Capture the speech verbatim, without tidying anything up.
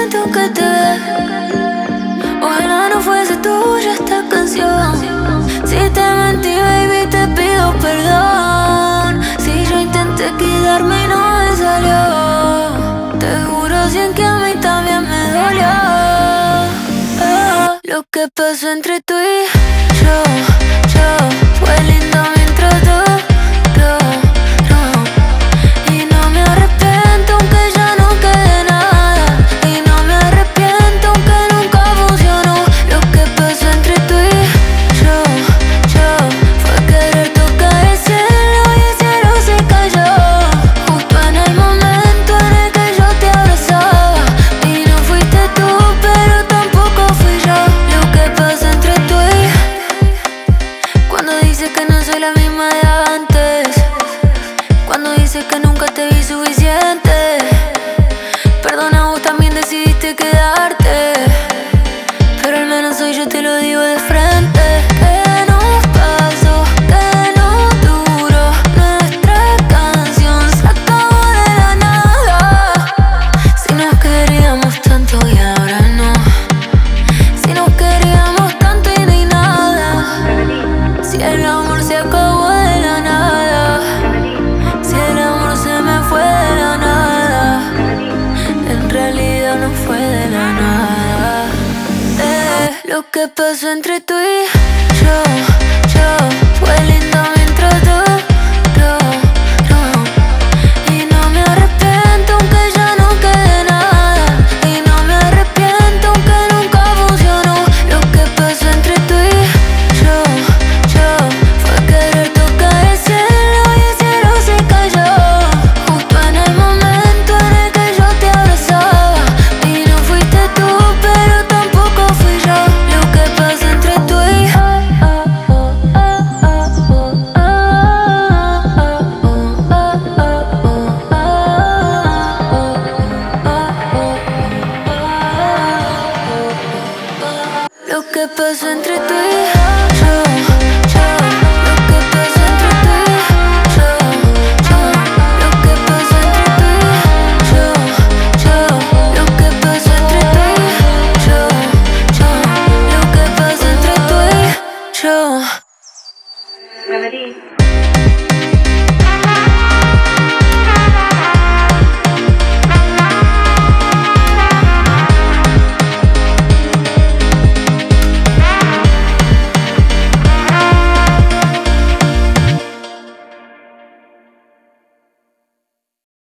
siento que te ves. Ojalá no fuese tuya esta canción. Si te mentí, baby, te pido perdón. Si yo intenté quedarme y no me salió, te juro cien que a mí también me dolió. Oh, lo que pasó entre tú y yo, yo fue lindo mientras duró. Y no me arrepiento aunque ya no quede nada. Y no me arrepiento aunque nunca funcionó. Lo que pasó entre tú y yo, yo fue querer tocar el cielo y el cielo se cayó justo en el momento en el que yo te abrazaba. Y no fuiste tú, pero tampoco fui yo. Lo que pasó entre tú y cuando dices que no soy la misma de antes, cuando dices que nunca te vi suficiente. Perdona, vos también decidiste quedarte, pero al menos hoy yo te lo digo de frente. Que nos pasó, que no duró. Nuestra canción se acabó de la nada. Si nos queríamos tanto y ahora no. Si nos queríamos tanto y no hay nada. Si el amor se acabó de la nada. Si el amor se me fue de la nada. En realidad no fue de la nada. Eh, lo que pasó entre tú y yo, yo fue lindo mientras duró. Y no me arrepiento aunque ya no quede nada. Y no me arrepiento aunque nunca funcionó. Lo que pasó entre tú y yo, yo fue querer tocar el cielo y el cielo se cayó justo en el momento en el que yo te abrazaba. Y no fuiste tú, pero tampoco fui yo. Lo que pasó entre tú y lo que pasó entre tú y yo.